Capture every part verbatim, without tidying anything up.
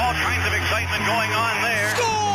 all kinds of excitement going on there.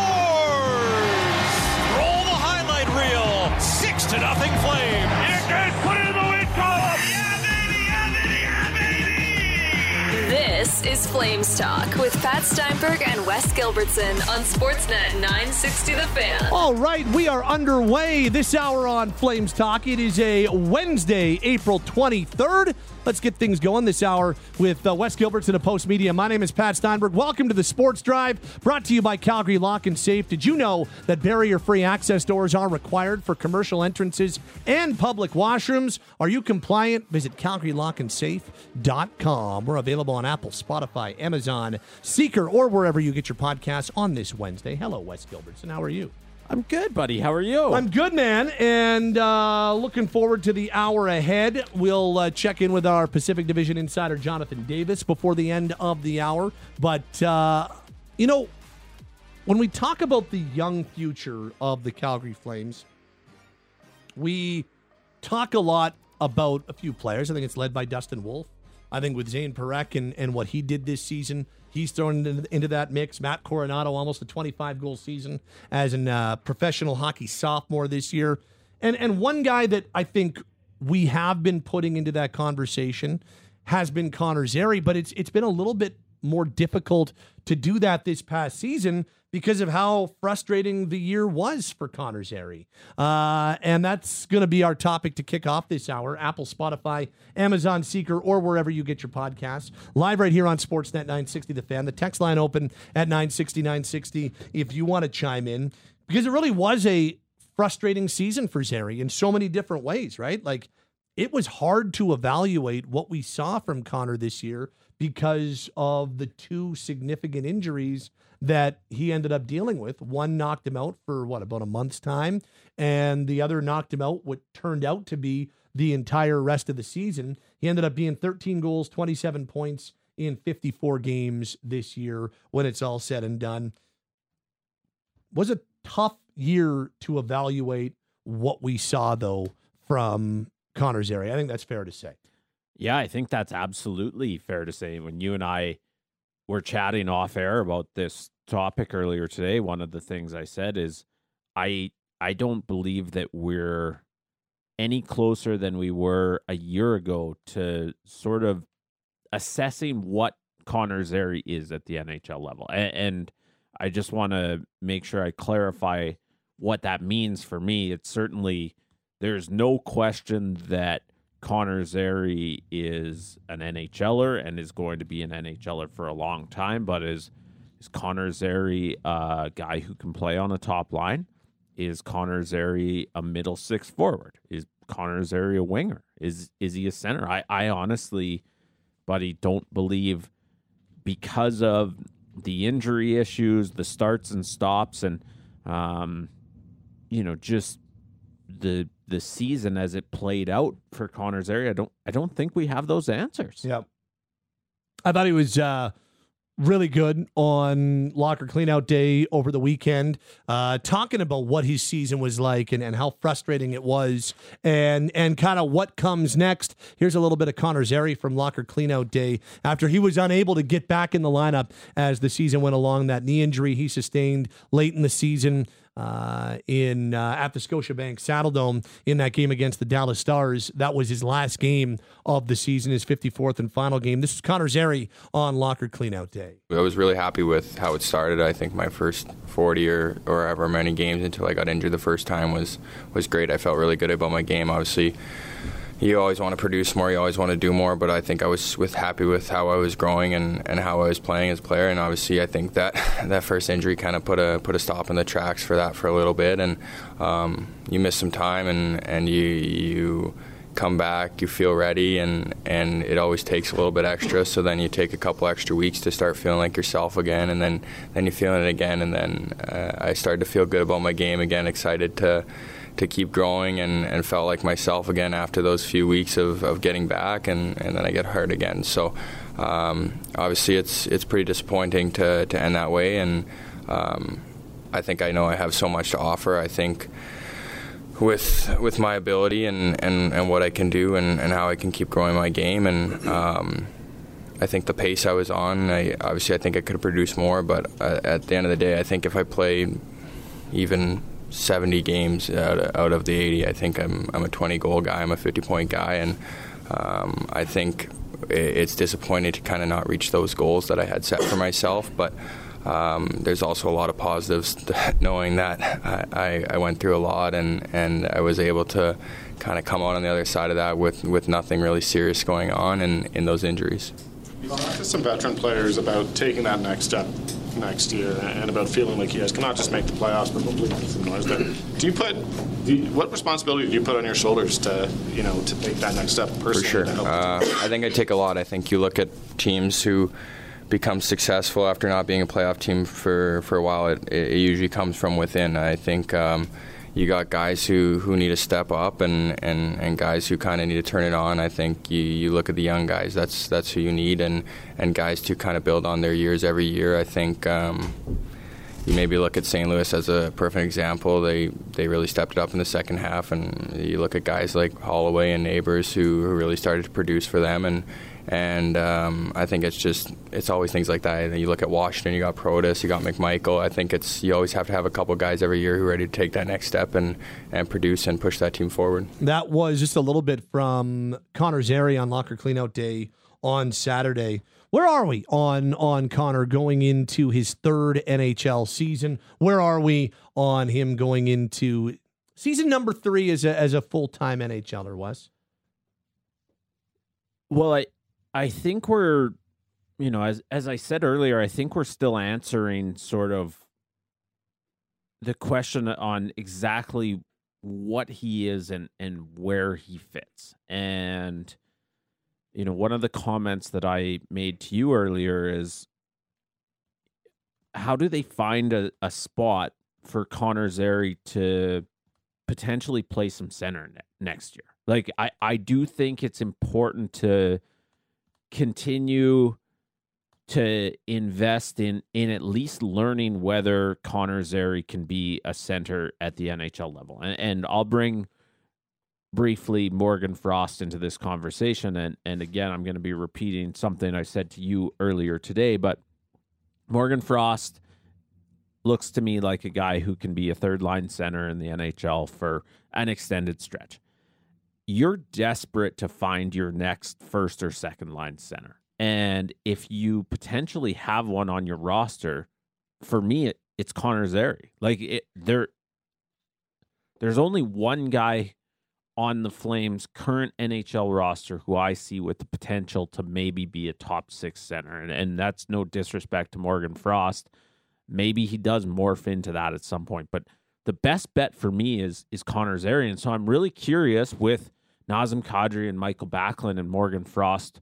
Scores! Roll the highlight reel. Six to nothing Flame. You can put it in the win column. Yeah, baby, yeah, baby, yeah, baby. This is Flames Talk with Pat Steinberg and Wes Gilbertson on Sportsnet nine sixty The Fan. All right, we are underway this hour on Flames Talk. It is a Wednesday, April twenty-third. Let's get things going this hour with uh, Wes Gilbertson of Post Media. My name is Pat Steinberg. Welcome to the Sports Drive, brought to you by Calgary Lock and Safe. Did you know that barrier-free access doors are required for commercial entrances and public washrooms? Are you compliant? Visit calgary lock and safe dot com. We're available on Apple, Spotify, Amazon, Seeker, or wherever you get your podcasts on this Wednesday. Hello, Wes Gilbertson. How are you? I'm good, buddy. How are you? I'm good, man, and uh, looking forward to the hour ahead. We'll uh, check in with our Pacific Division insider, Jonathan Davis, before the end of the hour. But, uh, you know, when we talk about the young future of the Calgary Flames, we talk a lot about a few players. I think it's led by Dustin Wolf. I think with Zane Parekh and, and what he did this season, he's thrown into, into that mix. Matt Coronado, almost a twenty-five goal season as a uh, professional hockey sophomore this year. And and one guy that I think we have been putting into that conversation has been Connor Zary, but it's it's been a little bit more difficult to do that this past season because of how frustrating the year was for Connor Zary. Uh, and that's going to be our topic to kick off this hour. Apple, Spotify, Amazon, Seeker, or wherever you get your podcasts. Live right here on Sportsnet nine sixty The Fan. The text line open at nine sixty, nine sixty if you want to chime in. Because it really was a frustrating season for Zary in so many different ways, right? Like, it was hard to evaluate what we saw from Connor this year because of the two significant injuries that he ended up dealing with. One knocked him out for, what, about a month's time, and the other knocked him out what turned out to be the entire rest of the season. He ended up being thirteen goals, twenty-seven points in fifty-four games this year when it's all said and done. Was a tough year to evaluate what we saw, though, from Connor Zary. I think that's fair to say. Yeah, I think that's absolutely fair to say. When you and I were chatting off air about this topic earlier today, one of the things I said is I I don't believe that we're any closer than we were a year ago to sort of assessing what Connor Zary is at the N H L level. And, and I just want to make sure I clarify what that means for me. It's certainly, there's no question that Connor Zary is an NHLer and is going to be an NHLer for a long time, but is is Connor Zary a guy who can play on a top line? Is Connor Zary a middle six forward? Is Connor Zary a winger? Is is he a center? I, I honestly, buddy, don't believe, because of the injury issues, the starts and stops, and um, you know, just the the season as it played out for Connor Zary, I don't I don't think we have those answers. Yeah. I thought he was uh, really good on Locker Cleanout Day over the weekend, uh, talking about what his season was like and, and how frustrating it was and and kind of what comes next. Here's a little bit of Connor Zary from Locker Cleanout Day after he was unable to get back in the lineup as the season went along. That knee injury he sustained late in the season uh, in uh, at the Scotiabank Saddledome in that game against the Dallas Stars. That was his last game of the season, his fifty-fourth and final game. This is Connor Zary on Locker Cleanout Day. I was really happy with how it started. I think my first forty or, or however many games until I got injured the first time was, was great. I felt really good about my game. Obviously, you always want to produce more, you always want to do more, but I think I was with happy with how I was growing and, and how I was playing as a player. And obviously, I think that that first injury kind of put a put a stop in the tracks for that for a little bit. And um, you miss some time, and, and you you come back, you feel ready, and, and it always takes a little bit extra. So then you take a couple extra weeks to start feeling like yourself again, and then, then you're feeling it again. And then uh, I started to feel good about my game again, excited to to keep growing, and, and felt like myself again after those few weeks of, of getting back, and, and then I get hurt again. So um, obviously it's it's pretty disappointing to, to end that way, and um, I think I know I have so much to offer. I think with with my ability and, and, and what I can do and, and how I can keep growing my game, and um, I think the pace I was on, I obviously I think I could have produced more, but uh, at the end of the day, I think if I played even seventy games out of, out of the eighty, I think I'm I'm a twenty goal guy, I'm a fifty point guy, and um, I think it's disappointing to kind of not reach those goals that I had set for myself, but um, there's also a lot of positives knowing that I, I, I went through a lot and, and I was able to kind of come out on the other side of that with, with nothing really serious going on in, in those injuries. You talked to some veteran players about taking that next step next year and about feeling like you guys cannot just make the playoffs but hopefully make some noise there. Do you put do you, what responsibility do you put on your shoulders to you know to take that next step personally? For sure. To help uh, I think I take a lot. I think you look at teams who become successful after not being a playoff team for, for a while. It, it usually comes from within. I think um, you got guys who, who need to step up and, and, and guys who kind of need to turn it on. I think you, you look at the young guys, that's that's who you need, and, and guys to kind of build on their years every year. I think um, you maybe look at Saint Louis as a perfect example. They they really stepped it up in the second half, and you look at guys like Holloway and Neighbors who, who really started to produce for them, and And um, I think it's just, it's always things like that. And you look at Washington, you got Protas, you got McMichael. I think it's, you always have to have a couple guys every year who are ready to take that next step and, and produce and push that team forward. That was just a little bit from Connor Zary on Locker Cleanout Day on Saturday. Where are we on, on Connor going into his third N H L season? Where are we on him going into season number three as a, as a full-time NHLer, Wes? Well, I, I think we're, you know, as as I said earlier, I think we're still answering sort of the question on exactly what he is and, and where he fits. And, you know, one of the comments that I made to you earlier is, how do they find a, a spot for Connor Zary to potentially play some center ne- next year? Like, I, I do think it's important to continue to invest in in at least learning whether Connor Zary can be a center at the N H L level. And, and I'll bring briefly Morgan Frost into this conversation. And, and again, I'm going to be repeating something I said to you earlier today, but Morgan Frost looks to me like a guy who can be a third line center in the N H L for an extended stretch. You're desperate to find your next first or second line center. And if you potentially have one on your roster, for me, it, it's Connor Zary. Like, it, there, there's only one guy on the Flames' current N H L roster who I see with the potential to maybe be a top six center. And, and that's no disrespect to Morgan Frost. Maybe he does morph into that at some point. But the best bet for me is is Connor Zary. And so I'm really curious with Nazem Kadri and Michael Backlund and Morgan Frost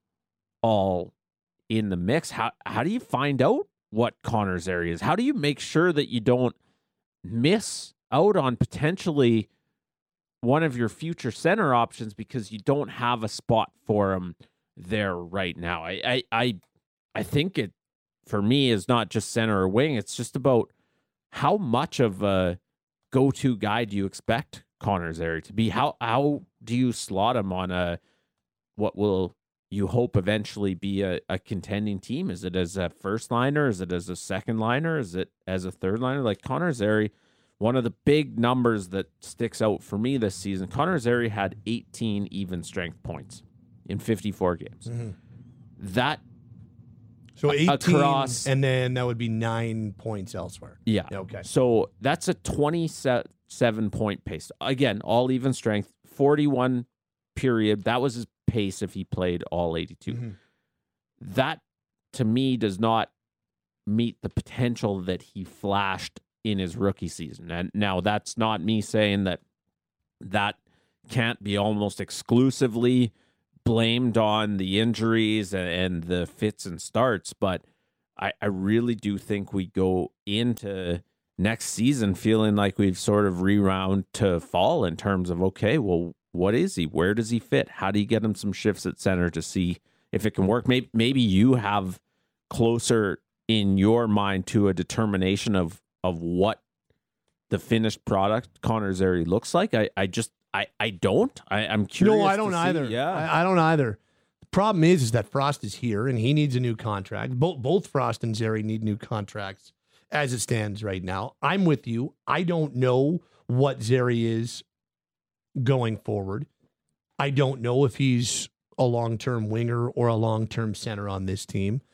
all in the mix. How how do you find out what Connor Zary is? How do you make sure that you don't miss out on potentially one of your future center options because you don't have a spot for him there right now? I I I, I think it, for me, is not just center or wing. It's just about how much of a go-to guy do you expect Connor Zary to be? How how do you slot him on a what will you hope eventually be a, a contending team? Is it as a first liner? Is it as a second liner? Is it as a third liner? Like Connor Zary, one of the big numbers that sticks out for me this season, Connor Zary had eighteen even strength points in fifty-four games. Mm-hmm. That So eighteen, across, and then that would be nine points elsewhere. Yeah. Okay. So that's a twenty-seven point pace. Again, all even strength, forty-one period. That was his pace if he played all eighty-two. Mm-hmm. That, to me, does not meet the potential that he flashed in his rookie season. And now that's not me saying that that can't be almost exclusively blamed on the injuries and the fits and starts, but I, I really do think we go into next season feeling like we've sort of rewound to fall in terms of, okay, well, what is he? Where does he fit? How do you get him some shifts at center to see if it can work? Maybe, maybe you have closer in your mind to a determination of of what the finished product Connor Zary looks like. I, I just I, I don't. I, I'm curious. No, I don't to see. either. Yeah, I, I don't either. problem is, is that Frost is here and he needs a new contract. Both both Frost and Zary need new contracts as it stands right now. I'm with you. I don't know what Zary is going forward. I don't know if he's a long-term winger or a long-term center on this team.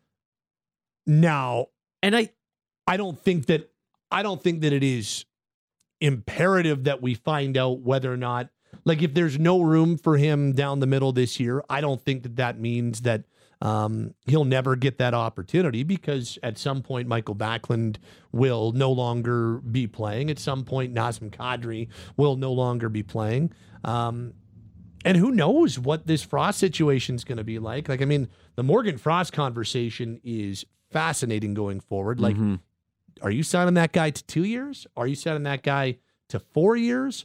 Now, And I, I don't think that I don't think that it is imperative that we find out whether or not, like, if there's no room for him down the middle this year, I don't think that that means that um, he'll never get that opportunity, because at some point Michael Backlund will no longer be playing. At some point Nazem Kadri will no longer be playing. Um, and who knows what this Frost situation is going to be like. Like, I mean, the Morgan Frost conversation is fascinating going forward. Like, mm-hmm. are you signing that guy to two years? Are you signing that guy to four years?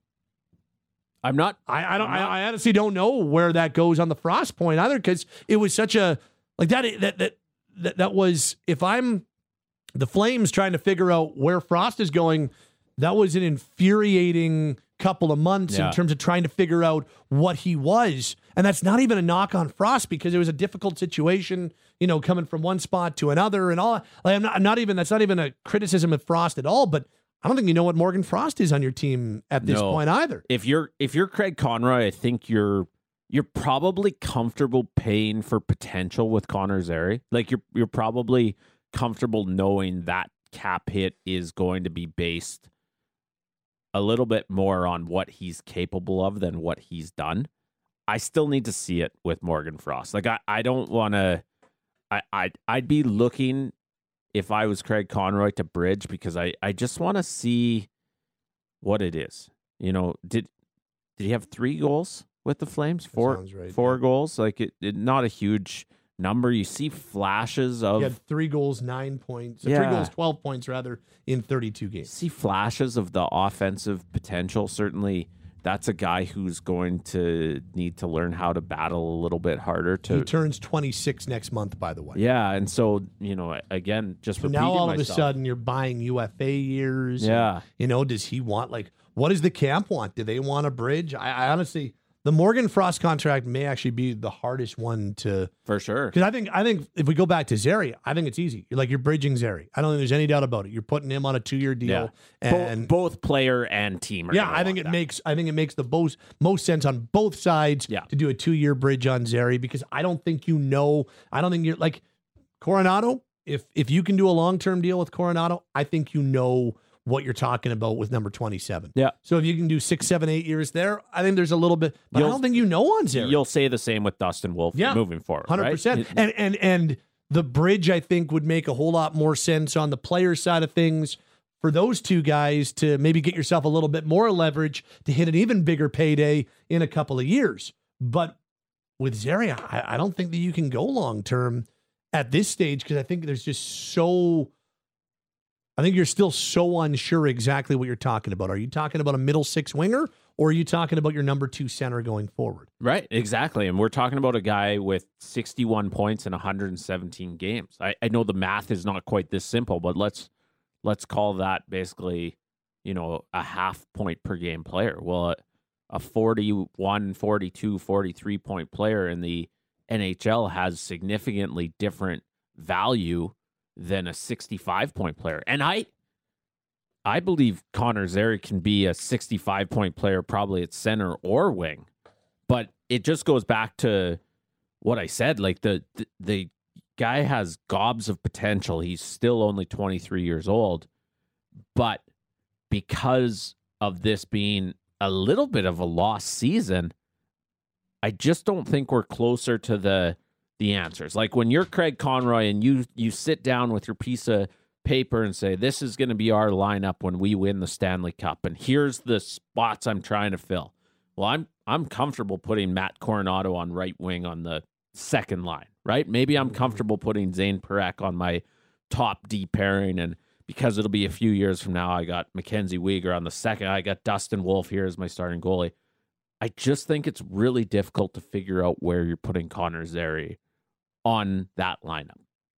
I'm not. I, I don't. I, I honestly don't know where that goes on the Frost point either, because it was such a like that. That that that that was. If I'm the Flames trying to figure out where Frost is going, that was an infuriating couple of months Yeah. in terms of trying to figure out what he was. And that's not even a knock on Frost, because it was a difficult situation, you know, coming from one spot to another and all. Like, I'm not, I'm not even. That's not even a criticism of Frost at all, but I don't think you know what Morgan Frost is on your team at this No. point either. If you're if you're Craig Conroy, I think you're you're probably comfortable paying for potential with Connor Zary. Like, you're you're probably comfortable knowing that cap hit is going to be based a little bit more on what he's capable of than what he's done. I still need to see it with Morgan Frost. Like, I, I don't want to. I I'd, I'd be looking, if I was Craig Conroy, to bridge, because I, I just want to see what it is. You know, did did he have three goals with the Flames? Four sounds right, four yeah. goals. Like, it, it not a huge number. You see flashes of He had three goals, nine points. Yeah. Three goals, twelve points rather, in thirty-two games. see flashes of the offensive potential. Certainly, that's a guy who's going to need to learn how to battle a little bit harder to He turns twenty-six next month, by the way. Yeah, and so, you know, again, just So repeating now all of a myself. sudden you're buying U F A years. Yeah. And, you know, does he want, like, what does the camp want? Do they want a bridge? I, I honestly, the Morgan Frost contract may actually be the hardest one to, for sure. because I think I think if we go back to Zary, I think it's easy. You're like, you're bridging Zary. I don't think there's any doubt about it. You're putting him on a two-year deal. Yeah. Bo- And both player and team are yeah, gonna I think want it that. makes I think it makes the most most sense on both sides Yeah. to do a two year bridge on Zary, because I don't think you know I don't think you're like Coronado. If if you can do a long term deal with Coronado, I think you know what you're talking about with number twenty-seven. Yeah. So if you can do six, seven, eight years there, I think there's a little bit. But I You'll- don't think you know on Zary. You'll say the same with Dustin Wolf Yeah. moving forward. Hundred right? percent. And and and the bridge, I think, would make a whole lot more sense on the player side of things for those two guys to maybe get yourself a little bit more leverage to hit an even bigger payday in a couple of years. But with Zary, I, I don't think that you can go long term at this stage, because I think there's just so. I think you're still so unsure exactly what you're talking about. Are you talking about a middle six winger, or are you talking about your number two center going forward? Right, exactly. And we're talking about a guy with sixty-one points in one hundred seventeen games. I, I know the math is not quite this simple, but let's let's call that basically, you know, a half point per game player. Well, a, a forty-one, forty-two, forty-three point player in the N H L has significantly different value than a sixty-five point player. And I I believe Connor Zary can be a sixty-five point player, probably at center or wing. But it just goes back to what I said. Like, the, the the guy has gobs of potential. He's still only twenty-three years old. But because of this being a little bit of a lost season, I just don't think we're closer to the the answers. Like, when you're Craig Conroy and you you sit down with your piece of paper and say, this is going to be our lineup when we win the Stanley Cup, and here's the spots I'm trying to fill. Well, I'm I'm comfortable putting Matt Coronado on right wing on the second line, right? Maybe I'm comfortable putting Zane Parekh on my top D pairing, and because it'll be a few years from now, I got Mackenzie Weegar on the second. I got Dustin Wolf here as my starting goalie. I just think it's really difficult to figure out where you're putting Connor Zary on that lineup.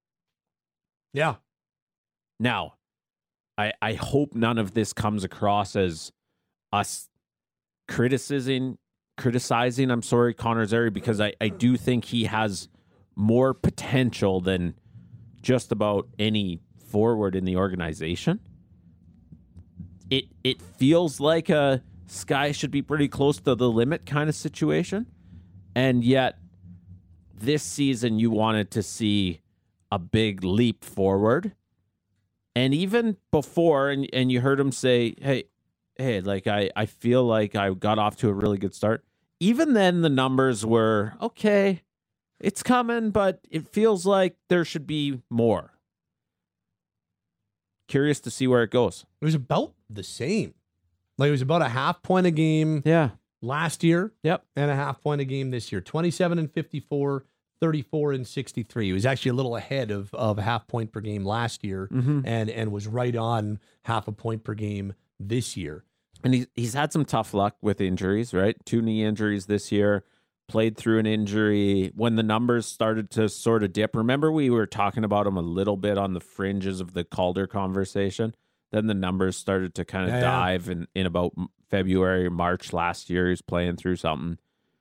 Yeah. Now, I I hope none of this comes across as us criticizing criticizing, I'm sorry, Connor Zary, because I, I do think he has more potential than just about any forward in the organization. It it feels like a sky should be pretty close to the limit kind of situation. And yet this season you wanted to see a big leap forward. And even before, and, and you heard him say, hey, hey, like I, I feel like I got off to a really good start. Even then the numbers were, okay, it's coming, but it feels like there should be more. Curious to see where it goes. It was about the same. Like it was about a half point a game Yeah. last year. Yep. And a half point a game this year. twenty-seven and fifty-four, thirty-four and sixty-three. It was actually a little ahead of, of a half point per game last year Mm-hmm. and, and was right on half a point per game this year. And he's, he's had some tough luck with injuries, right? Two knee injuries this year, played through an injury. When the numbers started to sort of dip, remember we were talking about him a little bit on the fringes of the Calder conversation? Then the numbers started to kind of Yeah, yeah. dive in, in about February, March last year. He's playing through something.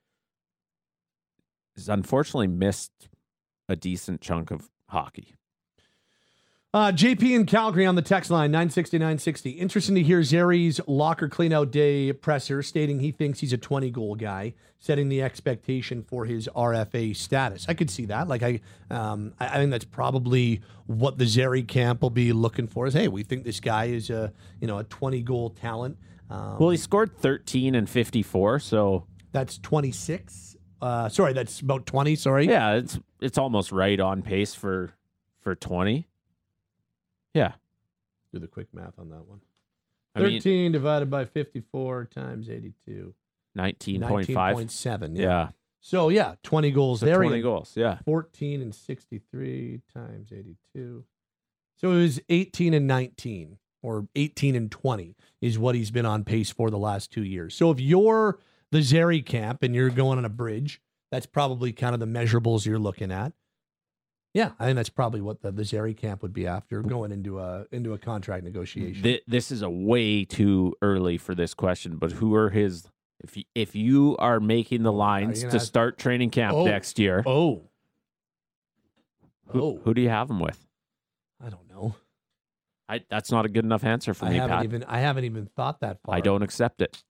He's unfortunately missed a decent chunk of hockey. Uh, J P in Calgary on the text line, nine sixty, nine sixty. Interesting to hear Zary's locker cleanout day presser stating he thinks he's a twenty-goal guy, setting the expectation for his R F A status. I could see that. Like I, um, I I think that's probably what the Zary camp will be looking for. Is hey, we think this guy is a you know a twenty-goal talent. Um, Well, he scored thirteen and fifty-four, so that's twenty-six. Uh, sorry, that's about twenty. Sorry. yeah, it's it's almost right on pace for for twenty. Yeah. Do the quick math on that one. I mean, thirteen divided by fifty-four times eighty-two. nineteen point five. nineteen point seven. Yeah. So, yeah, twenty goals So there. twenty goals. Yeah. fourteen and sixty-three times eighty-two. So it was eighteen and nineteen or eighteen and twenty is what he's been on pace for the last two years. So if you're the Zary camp and you're going on a bridge, that's probably kind of the measurables you're looking at. Yeah, I think that's probably what the, the Zary camp would be after going into a into a contract negotiation. Th- this is a way too early for this question, but who are his? If you, if you are making the lines gonna to ask- start training camp Oh. next year, oh. who, Oh. who do you have him with? I don't know. I, that's not a good enough answer for I me, haven't Pat. even I haven't even thought that far. I don't accept it.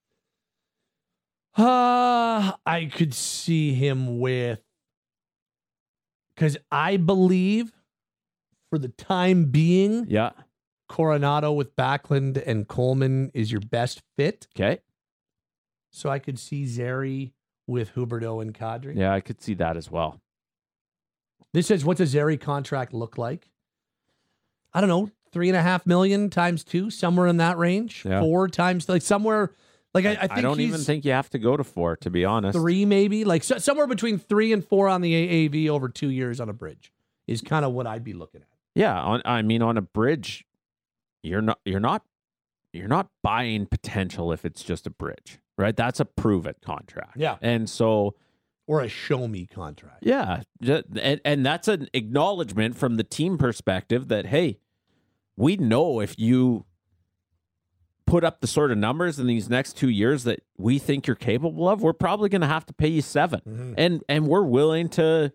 Uh, I could see him with, because I believe for the time being, Yeah. Coronado with Backlund and Coleman is your best fit. Okay. So I could see Zary with Huberdeau and Kadri. Yeah, I could see that as well. This says, what's a Zary contract look like? I don't know, three and a half million times two, somewhere in that range. Yeah. Four times, like somewhere, like I, I think I don't he's even think you have to go to four, to be honest. three, maybe, like so, somewhere between three and four on the A A V over two years on a bridge is kind of what I'd be looking at. Yeah, on, I mean, on a bridge, you're not you're not you're not buying potential if it's just a bridge, right? That's a prove it contract. Yeah. and so Or a show me contract. yeah, ju- and and that's an acknowledgement from the team perspective that hey, we know if you put up the sort of numbers in these next two years that we think you're capable of, we're probably going to have to pay you seven, Mhm. and and we're willing to.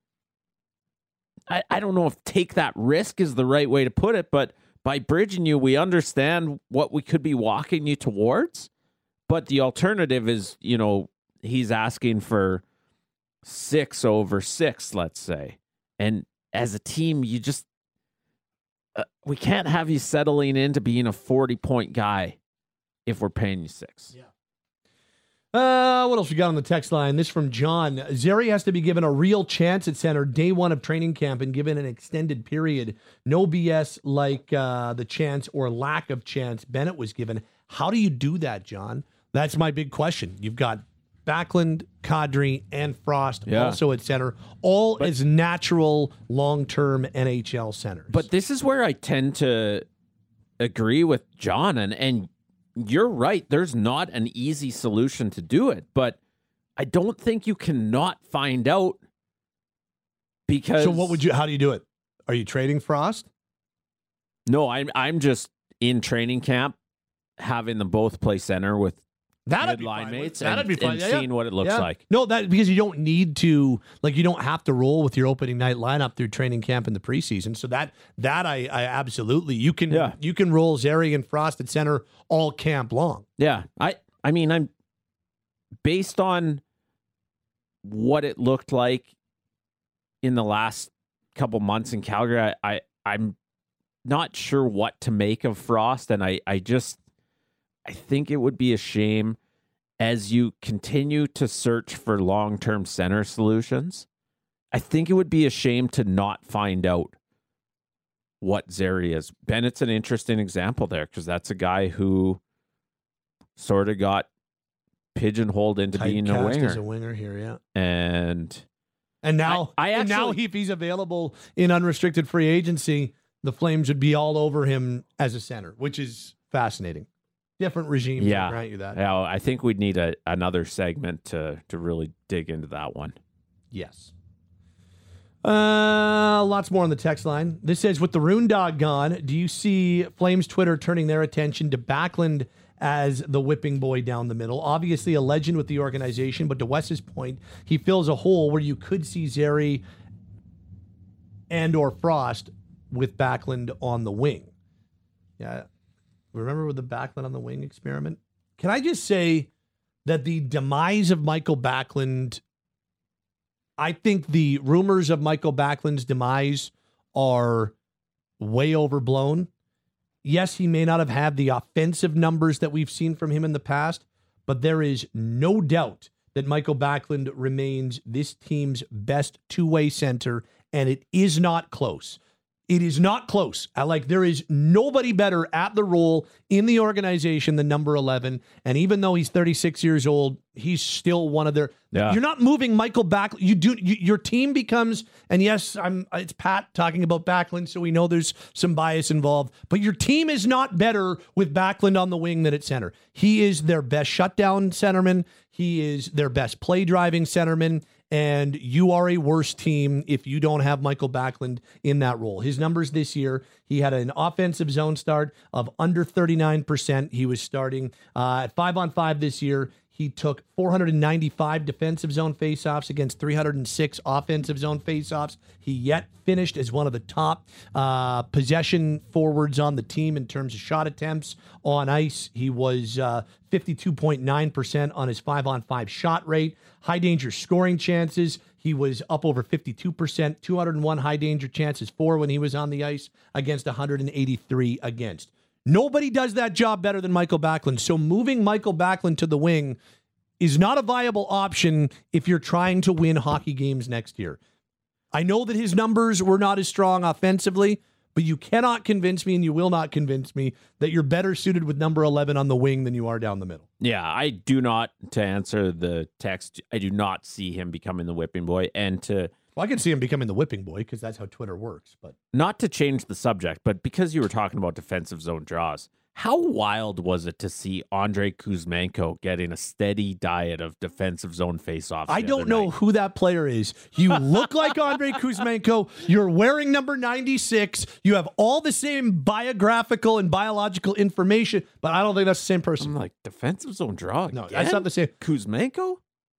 I, I don't know if take that risk is the right way to put it, but by bridging you, we understand what we could be walking you towards. But the alternative is, you know, he's asking for six over six, let's say. And as a team, you just, uh, we can't have you settling into being a forty point guy if we're paying you six. Yeah. Uh, what else we got on the text line? This from John. Zary has to be given a real chance at center day one of training camp and given an extended period. No B S like uh, the chance or lack of chance Bennett was given. How do you do that, John? That's my big question. You've got Backlund, Kadri, and Frost Yeah. also at center, all as natural long-term N H L centers. But this is where I tend to agree with John, and and you're right. There's not an easy solution to do it, but I don't think you cannot find out because. so what would you? How do you do it? Are you trading Frost? No, I'm I'm just in training camp having them both play center with That'd good be line fine. mates That'd and, be fine. and Yeah, yeah. seeing what it looks Yeah. like. No, that because you don't need to, like, you don't have to roll with your opening night lineup through training camp in the preseason. So that that I, I absolutely you can Yeah. you can roll Zary and Frost at center all camp long. Yeah, I I mean I'm based on what it looked like in the last couple months in Calgary. I, I I'm not sure what to make of Frost, and I I just I think it would be a shame as you continue to search for long-term center solutions. I think it would be a shame to not find out what Zary is. Bennett's an interesting example there because that's a guy who sort of got pigeonholed into being a Typecast winger. as a winger here, yeah. And And now, I- I and now actually- if he's available in unrestricted free agency, the Flames would be all over him as a center, which is fascinating. Different regimes, yeah, I grant you that. yeah, I think we'd need a, another segment to to really dig into that one. Yes. Uh, lots more on the text line. This says, with the Rune Dog gone, do you see Flames Twitter turning their attention to Backlund as the whipping boy down the middle? Obviously a legend with the organization, but to Wes's point, he fills a hole where you could see Zary and or Frost with Backlund on the wing. Yeah. Remember with the Backlund on the wing experiment? Can I just say that the demise of Michael Backlund, I think the rumors of Michael Backlund's demise are way overblown. Yes, he may not have had the offensive numbers that we've seen from him in the past, but there is no doubt that Michael Backlund remains this team's best two-way center, and it is not close. It is not close. I like there is nobody better at the role in the organization than number eleven. And even though he's thirty-six years old, he's still one of their. Yeah. You're not moving Michael Backlund. You do. You, your team becomes. And yes, I'm. It's Pat talking about Backlund, so we know there's some bias involved. But your team is not better with Backlund on the wing than at center. He is their best shutdown centerman. He is their best play driving centerman. And you are a worse team if you don't have Michael Backlund in that role. His numbers this year, he had an offensive zone start of under thirty-nine percent. He was starting uh, at five on five this year. He took four hundred ninety-five defensive zone faceoffs against three hundred six offensive zone faceoffs. He yet finished as one of the top uh, possession forwards on the team in terms of shot attempts on ice. He was uh, fifty-two point nine percent on his five on five shot rate. High danger scoring chances, he was up over fifty-two percent, two hundred one high danger chances for when he was on the ice against one hundred eighty-three against. Nobody does that job better than Michael Backlund. So moving Michael Backlund to the wing is not a viable option if you're trying to win hockey games next year. I know that his numbers were not as strong offensively, but you cannot convince me, and you will not convince me, that you're better suited with number eleven on the wing than you are down the middle. Yeah, I do not, to answer the text, I do not see him becoming the whipping boy. And to Well, I can see him becoming the whipping boy because that's how Twitter works. But not to change the subject, but because you were talking about defensive zone draws, how wild was it to see Andrei Kuzmenko getting a steady diet of defensive zone faceoffs? I the don't other know night? who that player is. You look like Andrei Kuzmenko. You're wearing number ninety-six. You have all the same biographical and biological information, but I don't think that's the same person. I'm like, defensive zone draw? No, again? that's not the same. Kuzmenko?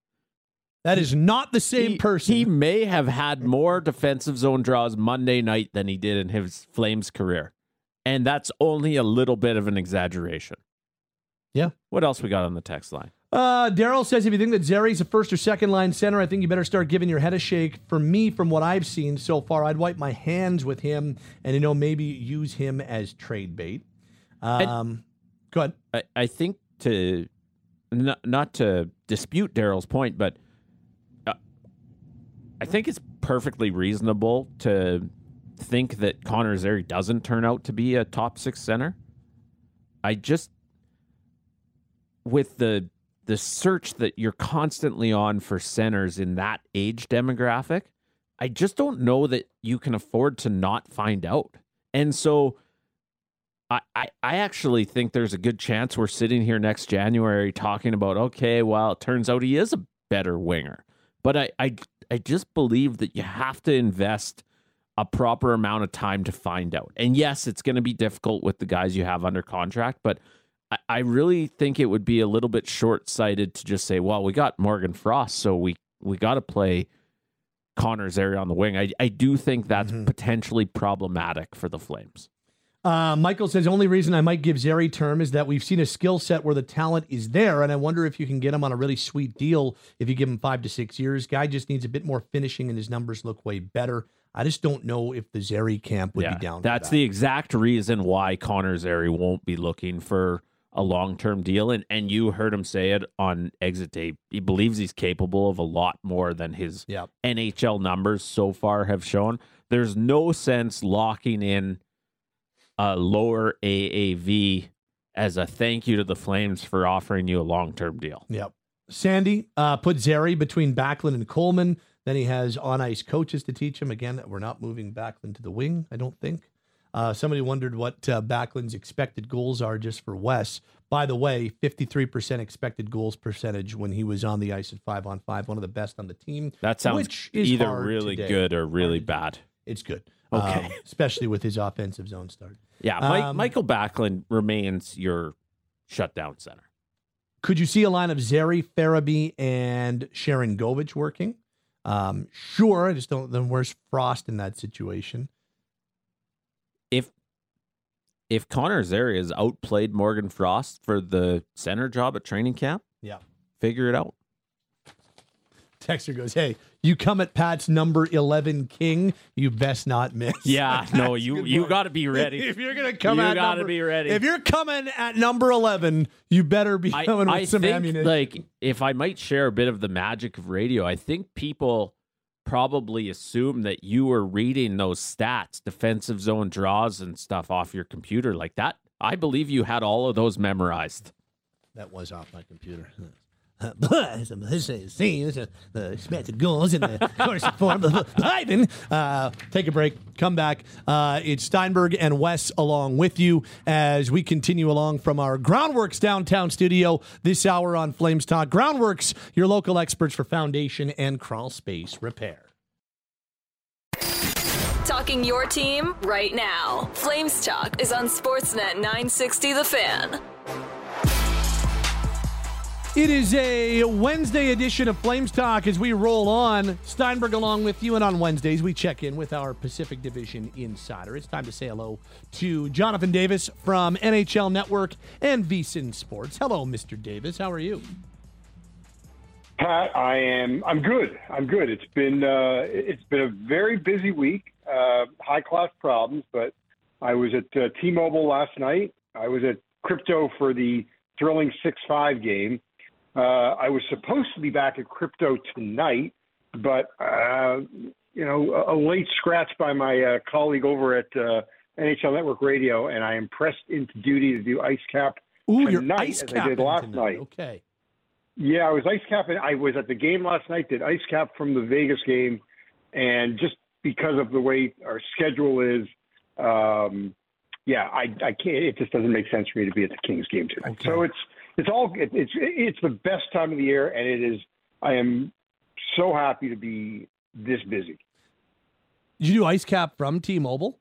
That is not the same he, person. He may have had more defensive zone draws Monday night than he did in his Flames career. And that's only a little bit of an exaggeration. Yeah. What else we got on the text line? Uh, Daryl says, if you think that Zary's a first or second line center, I think you better start giving your head a shake. For me, from what I've seen so far, I'd wipe my hands with him and, you know, maybe use him as trade bait. Um, go ahead. I, I think to not, not to dispute Daryl's point, but uh, I think it's perfectly reasonable to think that Connor Zary doesn't turn out to be a top six center. I just, with the the search that you're constantly on for centers in that age demographic, I just don't know that you can afford to not find out. And so I, I, I actually think there's a good chance we're sitting here next January talking about, okay, well, it turns out he is a better winger. But I, I, I just believe that you have to invest a proper amount of time to find out. And yes, it's going to be difficult with the guys you have under contract, but I, I really think it would be a little bit short-sighted to just say, well, we got Morgan Frost, so we, we got to play Connor Zary on the wing. I, I do think that's mm-hmm. potentially problematic for the Flames. Uh, Michael says, only reason I might give Zary term is that we've seen a skill set where the talent is there, and I wonder if you can get him on a really sweet deal if you give him five to six years. Guy just needs a bit more finishing, and his numbers look way better. I just don't know if the Zary camp would yeah, be down That's for that. the exact reason why Connor Zary won't be looking for a long-term deal, and, and you heard him say it on exit day. He believes he's capable of a lot more than his yep. N H L numbers so far have shown. There's no sense locking in a lower A A V as a thank you to the Flames for offering you a long-term deal. Yep. Sandy uh, put Zary between Backlund and Coleman. Then he has on-ice coaches to teach him. Again, we're not moving Backlund to the wing, I don't think. Uh, somebody wondered what uh, Backlund's expected goals are just for Wes. By the way, fifty-three percent expected goals percentage when he was on the ice at five on five, one of the best on the team. That sounds which is either really today. good or really bad. It's good. Okay. Um, especially with his offensive zone start. Yeah, Mike, um, Michael Backlund remains your shutdown center. Could you see a line of Zary, Farabee, and Sharon Govich working? Um, sure. I just don't. Then where's Frost in that situation? If if Connor Zary has outplayed Morgan Frost for the center job at training camp, yeah, figure it out. Texter goes, hey, you come at Pat's number eleven king, you best not miss. Yeah, no, you you got to be ready. If you're going to come you at gotta number, be ready. If you're coming at number eleven, you better be I, coming with I some think, ammunition. Like, if I might share a bit of the magic of radio, I think people probably assume that you were reading those stats, defensive zone draws and stuff off your computer like that. I believe you had all of those memorized. That was off my computer. The expected goals in the course of form. Ivan, uh, take a break. Come back. Uh, it's Steinberg and Wes along with you as we continue along from our Groundworks downtown studio this hour on Flames Talk. Groundworks, your local experts for foundation and crawl space repair. Talking your team right now. Flames Talk is on Sportsnet nine sixty The Fan. It is a Wednesday edition of Flames Talk as we roll on. Steinberg along with you, and on Wednesdays we check in with our Pacific Division insider. It's time to say hello to Jonathan Davis from N H L Network and VSiN Sports. Hello, Mister Davis. How are you? Pat, I am. I'm good. I'm good. It's been uh, it's been a very busy week. Uh, high class problems, but I was at uh, T-Mobile last night. I was at Crypto for the thrilling six five game. Uh, I was supposed to be back at Crypto tonight, but, uh, you know, a, a late scratch by my uh, colleague over at uh, N H L Network Radio, and I am pressed into duty to do ice cap Ooh, tonight, you're ice as I did last tonight. night. Okay. Yeah, I was ice capping. I was at the game last night, did ice cap from the Vegas game, and just because of the way our schedule is, um, yeah, I, I can't. It just doesn't make sense for me to be at the Kings game tonight. Okay. So it's it's all it, it's it's the best time of the year, and it is. I am so happy to be this busy. Did you do ice cap from T-Mobile?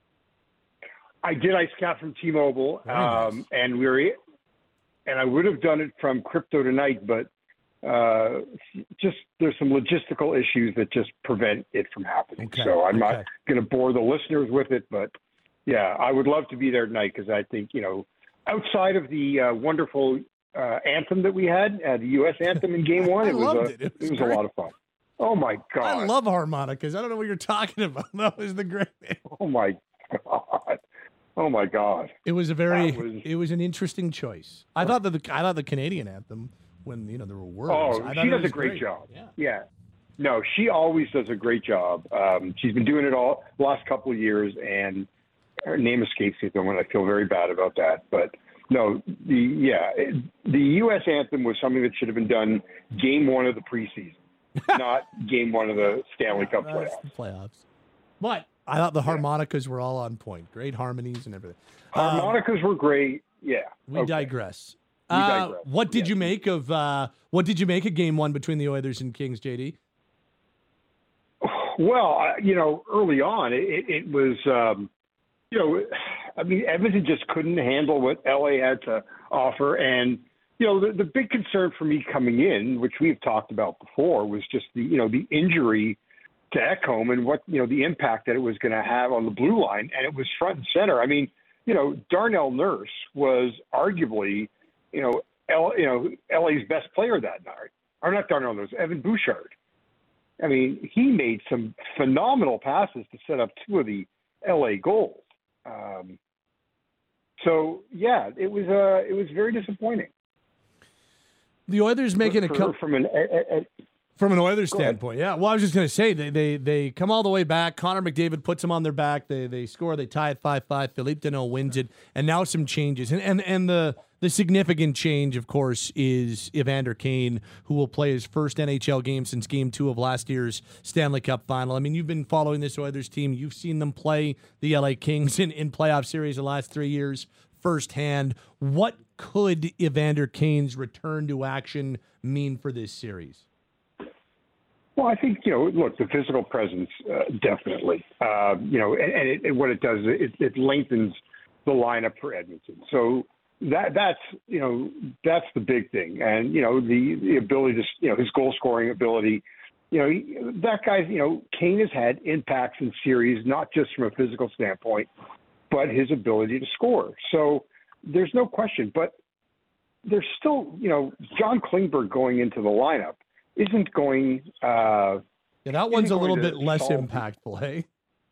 I did ice cap from T-Mobile, um, nice. and we were, and I would have done it from Crypto tonight, but uh, just there's some logistical issues that just prevent it from happening. Okay. So I'm okay. not going to bore the listeners with it, but yeah, I would love to be there tonight because I think, you know, outside of the uh, wonderful uh, anthem that we had, uh, the U S anthem in Game One, I it was, loved a, it. It was it was great. a lot of fun. Oh my God! I love harmonicas. I don't know what you're talking about. That was the great. Oh my God! Oh my God! It was a very. Was, it was an interesting choice. I thought that the I thought the Canadian anthem, when you know there were words. Oh, I she does a great job. Yeah. yeah. No, she always does a great job. Um, she's been doing it all the last couple of years, and her name escapes me at the moment. I feel very bad about that. But no, the yeah, it, the U S anthem was something that should have been done game one of the preseason, not game one of the Stanley Cup That's playoffs. the playoffs. But I thought the harmonicas were all on point. Great harmonies and everything. Harmonicas um, were great. Yeah. We okay. digress. We Uh, digress. what did Yes. you make of uh, what did you make of game one between the Oilers and Kings, J D? Well, I- you know, early on, it, it was, um, you know, I mean, Edmonton just couldn't handle what L A had to offer. And, you know, the, the big concern for me coming in, which we've talked about before, was just the, you know, the injury to Ekholm and what, you know, the impact that it was going to have on the blue line. And it was front and center. I mean, you know, Darnell Nurse was arguably, you know, L, you know, L A's best player that night. Or not Darnell Nurse, Evan Bouchard. I mean, he made some phenomenal passes to set up two of the L A goals. Um, so yeah, it was uh, it was very disappointing. The Oilers making for, a couple from an a, a, from an Oilers standpoint. Yeah, well, I was just going to say they, they they come all the way back. Connor McDavid puts them on their back. They they score. They tie at five five. Philippe Deneau wins it, and now some changes. And and and the. The significant change, of course, is Evander Kane, who will play his first N H L game since Game Two of last year's Stanley Cup Final. I mean, you've been following this Oilers team. You've seen them play the L A Kings in, in playoff series the last three years firsthand. What could Evander Kane's return to action mean for this series? Well, I think, you know, look, the physical presence, uh, definitely. Uh, you know, and, and, it, and what it does, it, it lengthens the lineup for Edmonton. So, That that's you know that's the big thing, and you know the, the ability to you know his goal scoring ability, you know he, that guy's you know Kane has had impacts in series not just from a physical standpoint, but his ability to score. So there's no question, but there's still you know John Klingberg going into the lineup isn't going. Uh, yeah, that one's a little bit less solve. impactful, hey.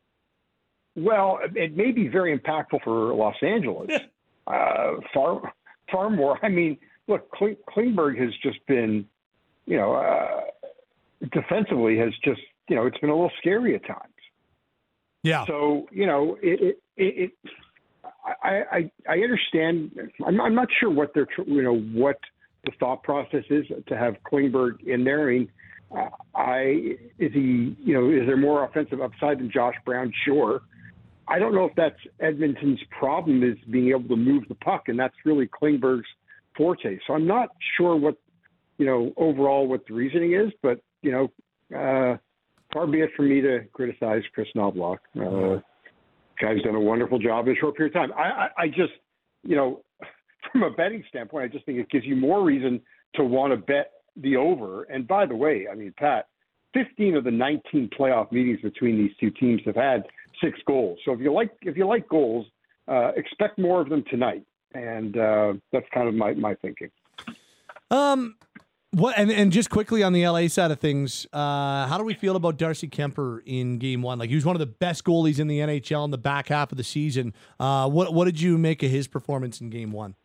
Well, it may be very impactful for Los Angeles. Uh, far, far more. I mean, look, Klingberg has just been, you know, uh, defensively has just, you know, it's been a little scary at times. Yeah. So, you know, it, it, it I, I, I understand. I'm, I'm not sure what they're, you know, what the thought process is to have Klingberg in there. I mean, uh, I is he, you know, is there more offensive upside than Josh Brown? Sure. I don't know if that's Edmonton's problem is being able to move the puck, and that's really Klingberg's forte. So I'm not sure what, you know, overall what the reasoning is, but, you know, uh, far be it for me to criticize Chris Knobloch. Uh, guy's done a wonderful job in a short period of time. I, I, I just, you know, from a betting standpoint, I just think it gives you more reason to want to bet the over. And by the way, I mean, Pat, fifteen of the nineteen playoff meetings between these two teams have had six goals. So if you like, if you like goals, uh, expect more of them tonight. And uh, that's kind of my, my thinking. Um, what and, and just quickly on the L A side of things, uh, how do we feel about Darcy Kemper in Game One? Like he was one of the best goalies in the N H L in the back half of the season. Uh, what what did you make of his performance in Game One?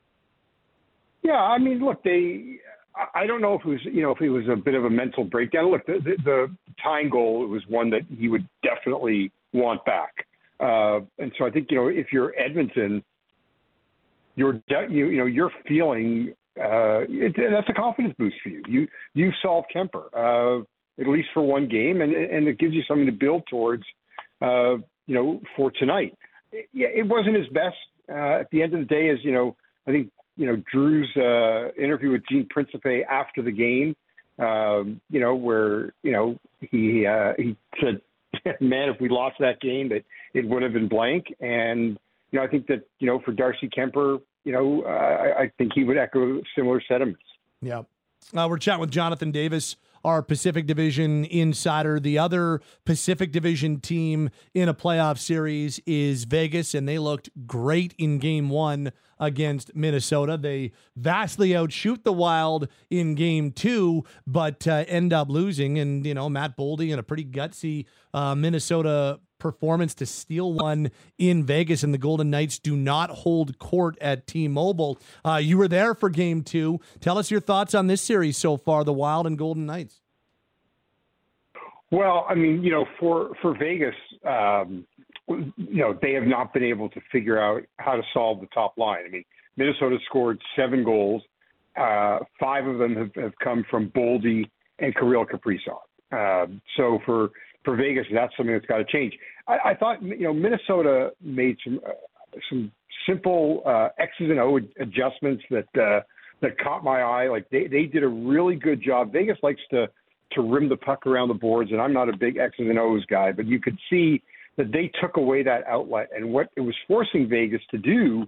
Yeah, I mean, look, they. I don't know if it was, you know, if it was a bit of a mental breakdown. Look, the, the, the tying goal was one that he would definitely want back. Uh, and so I think, you know, if you're Edmonton, you're, de- you, you know, you're feeling, uh, it, that's a confidence boost for you. You, you solved Kemper, uh, at least for one game, and, and it gives you something to build towards, uh, you know, for tonight. It, yeah, it wasn't his best. Uh, at the end of the day, as you know, I think, you know, Drew's uh, interview with Gene Principe after the game, um, you know, where, you know, he uh, he said, man, if we lost that game, that it would have been blank. And, you know, I think that, you know, for Darcy Kemper, you know, uh, I, I think he would echo similar sentiments. Yeah. Uh, we're chatting with Jonathan Davis, our Pacific Division insider. The other Pacific Division team in a playoff series is Vegas, and they looked great in Game One against Minnesota. They vastly outshoot the Wild in Game Two, but uh, end up losing. And, you know, Matt Boldy and a pretty gutsy uh, Minnesota performance to steal one in Vegas, and the Golden Knights do not hold court at T-Mobile. Uh, you were there for Game Two. Tell us your thoughts on this series so far, the Wild and Golden Knights. Well, I mean, you know, for for Vegas, um, you know, they have not been able to figure out how to solve the top line. I mean, Minnesota scored seven goals. Uh, five of them have, have come from Boldy and Kirill Kaprizov. Uh, so for for Vegas, that's something that's got to change. I, I thought, you know, Minnesota made some uh, some simple uh, X's and O adjustments that uh, that caught my eye. Like they, they did a really good job. Vegas likes to to rim the puck around the boards, and I'm not a big X's and O's guy, but you could see that they took away that outlet, and what it was forcing Vegas to do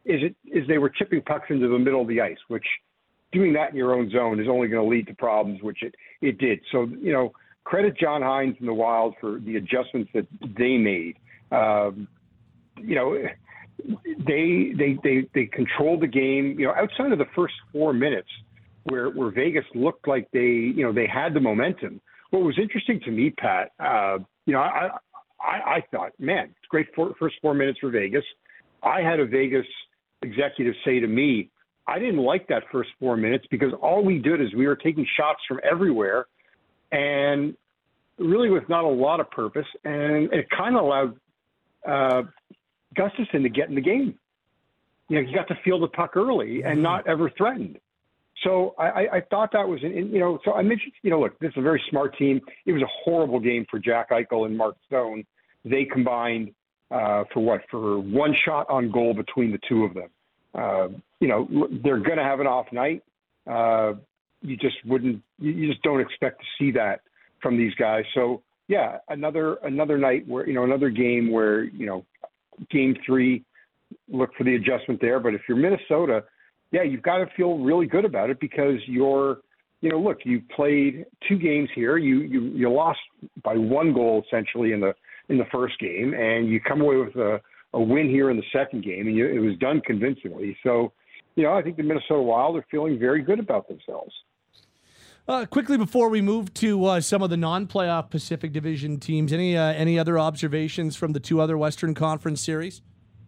is it is they were chipping pucks into the middle of the ice, which doing that in your own zone is only going to lead to problems, which it, it did. So, you know, credit John Hines and the Wild for the adjustments that they made. Um, you know, they, they they they controlled the game, you know, outside of the first four minutes where, where Vegas looked like they, you know, they had the momentum. What was interesting to me, Pat, uh, you know, I, I, I thought, man, it's great for, first four minutes for Vegas. I had a Vegas executive say to me, I didn't like that first four minutes because all we did is we were taking shots from everywhere and really with not a lot of purpose. And it kind of allowed uh, Gustafsson to get in the game. You know, he got to feel the puck early and not ever threatened. So I, I thought that was, an, you know, so I mentioned, you know, look, this is a very smart team. It was a horrible game for Jack Eichel and Mark Stone. They combined uh, for what? For one shot on goal between the two of them. Uh, you know, they're going to have an off night. Uh, you just wouldn't, you just don't expect to see that from these guys. So yeah, another, another night where, you know, another game where, you know, game three, look for the adjustment there. But if you're Minnesota, yeah, you've got to feel really good about it because you're, you know, look, you played two games here. You, you, you lost by one goal essentially in the, in the first game, and you come away with a, a win here in the second game, and you, it was done convincingly. So, you know, I think the Minnesota Wild are feeling very good about themselves. Uh, quickly before we move to uh, some of the non-playoff Pacific Division teams, any uh, any other observations from the two other Western Conference series?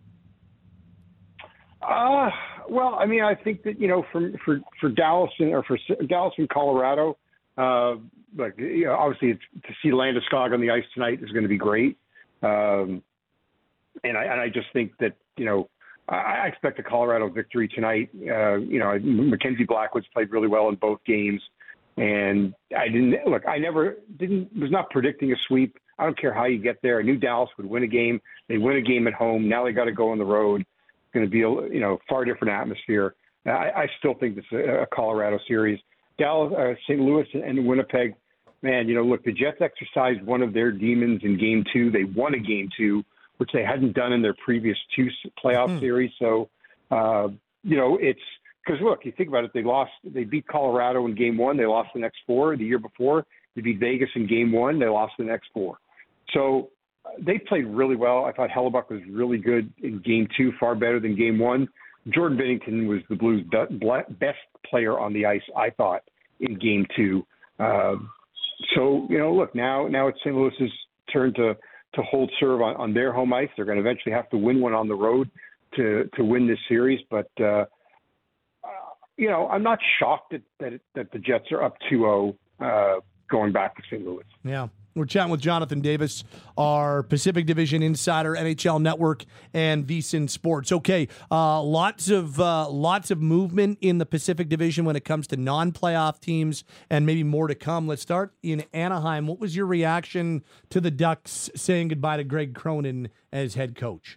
Uh, well, I mean, I think that, you know, for for, for Dallas and, or for Dallas and Colorado, uh, like, you know, obviously it's, to see Landeskog on the ice tonight is going to be great. Um, and I and I just think that, you know, I, I expect a Colorado victory tonight. Uh, you know, Mackenzie Blackwood's played really well in both games. And I didn't look, I never didn't, was not predicting a sweep. I don't care how you get there. I knew Dallas would win a game. They win a game at home. Now they got to go on the road. It's going to be a, you know, far different atmosphere. I, I still think this is a Colorado series. Dallas, uh, Saint Louis and Winnipeg, man, you know, look, the Jets exercised one of their demons in game two. They won a game two, which they hadn't done in their previous two playoff mm. series. So, uh, you know, it's, because, look, you think about it, they lost, they beat Colorado in game one. They lost the next four. The year before, they beat Vegas in game one. They lost the next four. So uh, they played really well. I thought Hellebuck was really good in game two, far better than game one. Jordan Binnington was the Blues' best player on the ice, I thought, in game two. Uh, so, you know, look, now now it's Saint Louis's turn to, to hold serve on, on their home ice. They're going to eventually have to win one on the road to, to win this series. But, uh, you know, I'm not shocked that that, that the Jets are up two oh uh, going back to Saint Louis. Yeah. We're chatting with Jonathan Davis, our Pacific Division insider, N H L Network, and VSiN Sports. Okay, uh, lots of uh, lots of movement in the Pacific Division when it comes to non-playoff teams, and maybe more to come. Let's start in Anaheim. What was your reaction to the Ducks saying goodbye to Greg Cronin as head coach?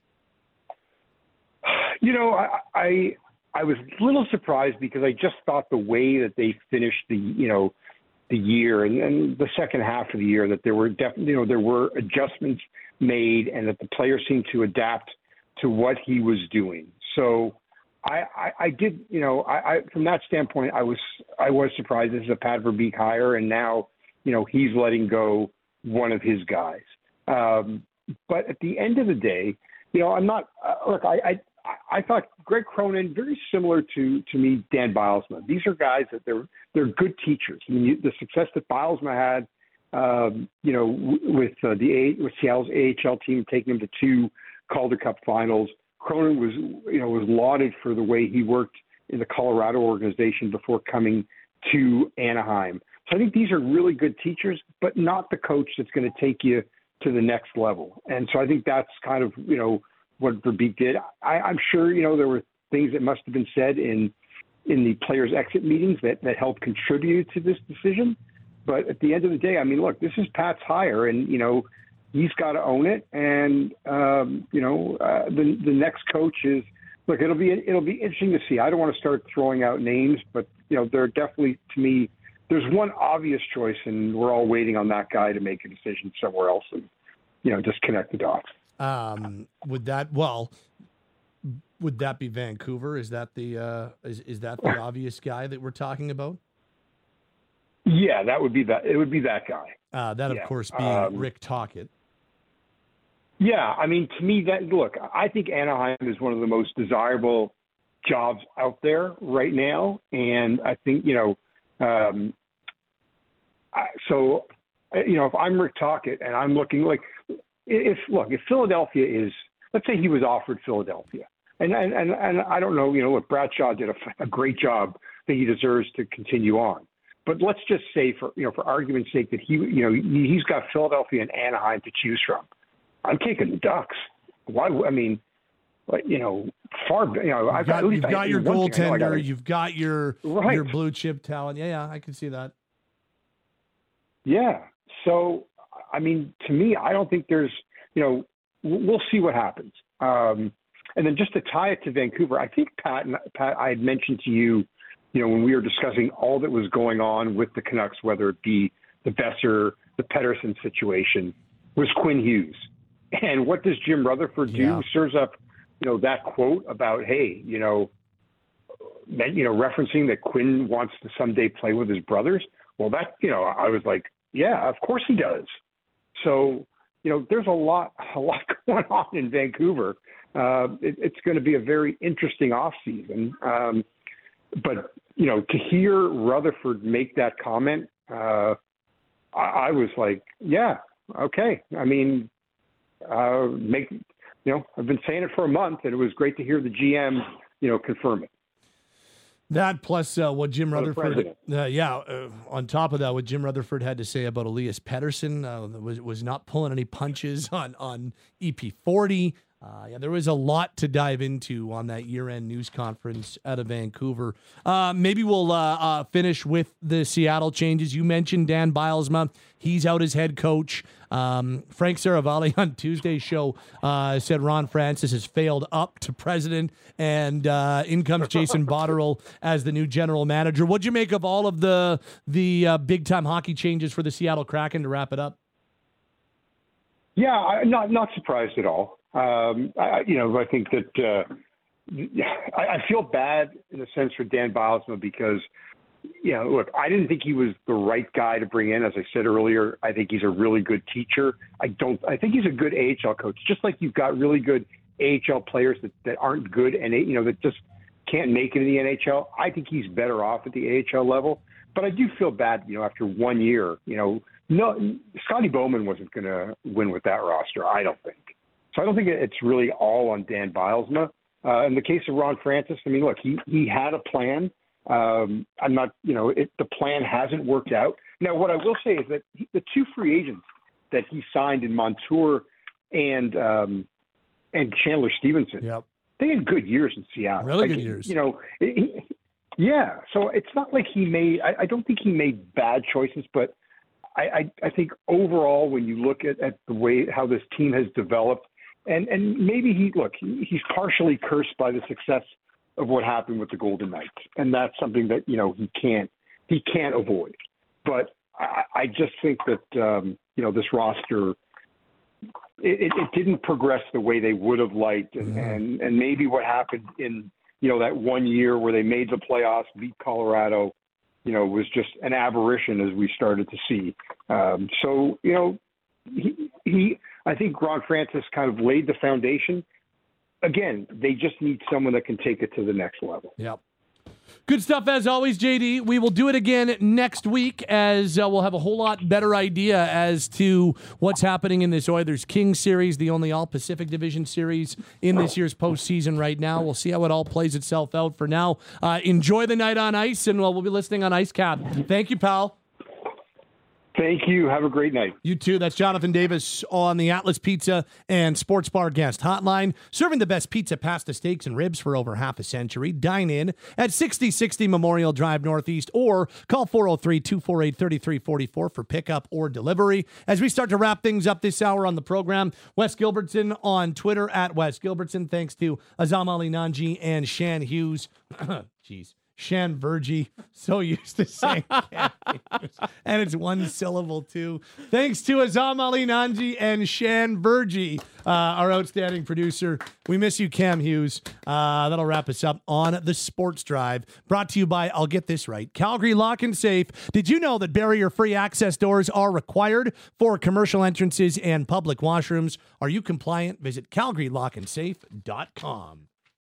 You know, I. I I was a little surprised because I just thought the way that they finished the, you know, the year and, and the second half of the year, that there were definitely, you know, there were adjustments made and that the players seemed to adapt to what he was doing. So I, I, I did, you know, I, I, from that standpoint, I was, I was surprised. This is a Pat Verbeek hire, and now, you know, he's letting go one of his guys. Um, but at the end of the day, you know, I'm not, uh, look, I, I, I thought Greg Cronin, very similar to, to me, Dan Bilesma. These are guys that they're they're good teachers. I mean, you, the success that Bilesma had, um, you know, w- with uh, the A- with Seattle's A H L team taking him to two Calder Cup finals, Cronin was, you know, was lauded for the way he worked in the Colorado organization before coming to Anaheim. So I think these are really good teachers, but not the coach that's going to take you to the next level. And so I think that's kind of, you know, what Verbeek did. I, I'm sure, you know, there were things that must have been said in in the players' exit meetings that, that helped contribute to this decision. But at the end of the day, I mean, look, this is Pat's hire, and, you know, he's got to own it. And, um, you know, uh, the the next coach is, look, it'll be it'll be interesting to see. I don't want to start throwing out names, but, you know, there are definitely, to me, there's one obvious choice, and we're all waiting on that guy to make a decision somewhere else and, you know, just connect the dots. Um, would that, well, Would that be Vancouver? Is that the uh, is is that the obvious guy that we're talking about? Yeah, that would be that. It would be that guy. Uh, that, of yeah. course, being um, Rick Tocchet. Yeah, I mean, to me, that look, I think Anaheim is one of the most desirable jobs out there right now, and I think you know, um, I, so you know, if I'm Rick Tocchet and I'm looking like, if look, if Philadelphia is, let's say he was offered Philadelphia, and and and, and I don't know, you know, look, Bradshaw did a, a great job. I think he deserves to continue on. But let's just say, for you know, for argument's sake, that he, you know, he's got Philadelphia and Anaheim to choose from. I'm taking the Ducks. Why? I mean, you know, far. You know, you've I've got, at least you've got I, your goaltender. Gotta, you've got your right. your blue chip talent. Yeah, yeah, I can see that. Yeah. So, I mean, to me, I don't think there's. You know, we'll see what happens. Um, and then just to tie it to Vancouver, I think Pat, Pat, I had mentioned to you. You know, when we were discussing all that was going on with the Canucks, whether it be the Besser, the Pettersson situation, was Quinn Hughes. And what does Jim Rutherford do? Yeah. Serves up, you know, that quote about, hey, you know, you know, referencing that Quinn wants to someday play with his brothers. Well, that, you know, I was like, yeah, of course he does. So, you know, there's a lot, a lot going on in Vancouver. Uh, it, it's going to be a very interesting offseason. Um, but, you know, to hear Rutherford make that comment, uh, I, I was like, yeah, okay. I mean, uh, make, you know, I've been saying it for a month, and it was great to hear the G M, you know, confirm it. That plus uh, what Jim Rutherford, uh, yeah, uh, on top of that, what Jim Rutherford had to say about Elias Pettersson uh, was was not pulling any punches on on E P forty. Uh, yeah, there was a lot to dive into on that year-end news conference out of Vancouver. Uh, maybe we'll uh, uh, finish with the Seattle changes. You mentioned Dan Bylsma. He's out as head coach. Um, Frank Saravalli on Tuesday's show uh, said Ron Francis has failed up to president, and uh, in comes Jason Botterill as the new general manager. What'd you make of all of the the uh, big-time hockey changes for the Seattle Kraken to wrap it up? Yeah, I'm not not surprised at all. Um, I, you know, I think that uh, I, I feel bad in a sense for Dan Bylsma because, you know, look, I didn't think he was the right guy to bring in. As I said earlier, I think he's a really good teacher. I don't. I think he's a good A H L coach. Just like you've got really good A H L players that, that aren't good and you know that just can't make it in the N H L. I think he's better off at the A H L level. But I do feel bad, you know, after one year, you know, no, Scotty Bowman wasn't going to win with that roster. I don't think. So I don't think it's really all on Dan Bylsma. Uh, in the case of Ron Francis, I mean, look, he, he had a plan. Um, I'm not, you know, it, the plan hasn't worked out. Now, what I will say is that he, the two free agents that he signed in Montour and um, and Chandler Stevenson, yep. they had good years in Seattle. Really like, good years. You know, he, yeah. So it's not like he made. I, I don't think he made bad choices, but I, I, I think overall, when you look at, at the way how this team has developed. And and maybe he look he's partially cursed by the success of what happened with the Golden Knights, and that's something that you know he can't he can't avoid. But I, I just think that um, you know this roster it, it didn't progress the way they would have liked, and, mm-hmm. and and maybe what happened in you know that one year where they made the playoffs, beat Colorado, you know, was just an aberration as we started to see. Um, so you know he he. I think Ron Francis kind of laid the foundation. Again, they just need someone that can take it to the next level. Yep. Good stuff as always, J D. We will do it again next week as uh, we'll have a whole lot better idea as to what's happening in this Oilers Kings series, the only All-Pacific Division series in this year's postseason right now. We'll see how it all plays itself out. For now, uh, enjoy the night on ice, and we'll be listening on IceCap. Thank you, pal. Thank you. Have a great night. You too. That's Jonathan Davis on the Atlas Pizza and Sports Bar Guest Hotline, serving the best pizza, pasta, steaks, and ribs for over half a century. Dine in at sixty sixty Memorial Drive Northeast or call four oh three, two four eight, three three four four for pickup or delivery. As we start to wrap things up this hour on the program, Wes Gilbertson on Twitter at Wes Gilbertson. Thanks to Azam Ali Nanji and Shan Hughes. Jeez. Shan Virgie. So used to saying Cam Hughes. And it's one syllable, too. Thanks to Azam Ali Nanji and Shan Virgie, uh, our outstanding producer. We miss you, Cam Hughes. Uh, that'll wrap us up on the Sports Drive. Brought to you by, I'll get this right, Calgary Lock and Safe. Did you know that barrier-free access doors are required for commercial entrances and public washrooms? Are you compliant? Visit calgary lock and safe dot com.